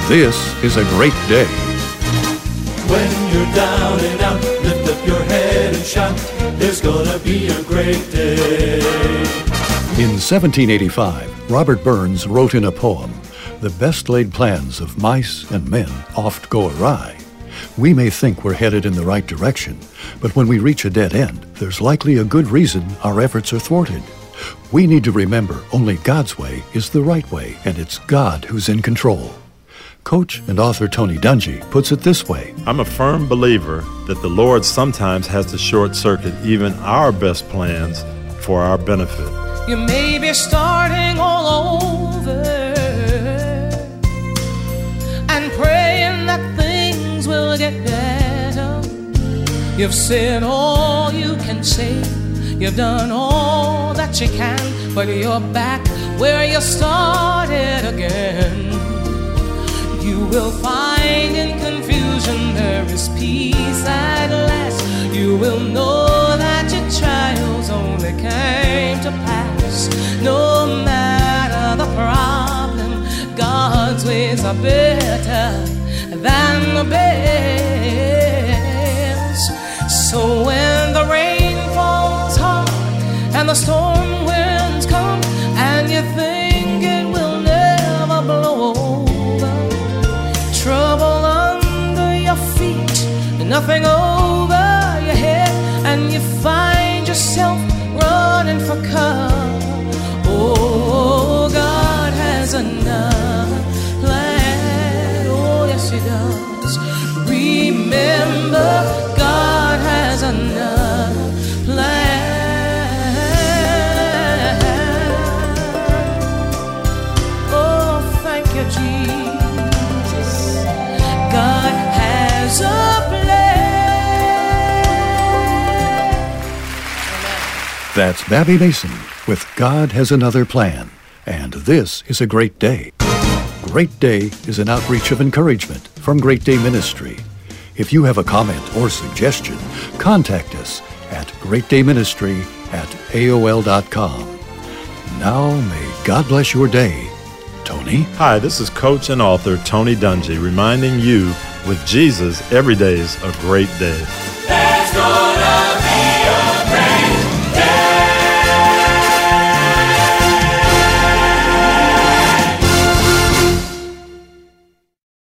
this is a great day. When you're down and out, lift up your head and shout, there's gonna be a great day. In 1785, Robert Burns wrote in a poem, "The best laid plans of mice and men oft go awry. We may think we're headed in the right direction, but when we reach a dead end, there's likely a good reason our efforts are thwarted. We need to remember only God's way is the right way, and it's God who's in control." Coach and author Tony Dungy puts it this way: I'm a firm believer that the Lord sometimes has to short-circuit even our best plans for our benefit. You may be starting all over and praying that things will get better. You've said all you can say, you've done all that you can, but you're back where you started again. You will find in confusion there is peace at last. You will know that your trials only came to pass. No matter the problem, God's ways are better than the best. So when the rain falls hard and the storm winds come and you think it will never blow over, trouble under your feet, nothing over your head, and you find yourself running for cover. Oh, God has another plan. Oh, yes, He does. Remember, God has another plan. Oh, thank you, Jesus. God has a plan. That's Babby Mason with God Has Another Plan. And this is a great day. Great Day is an outreach of encouragement from Great Day Ministry. If you have a comment or suggestion, contact us at greatdayministry@aol.com. Now may God bless your day. Tony? Hi, this is Coach and author Tony Dungy reminding you, with Jesus, every day's a great day. There's gonna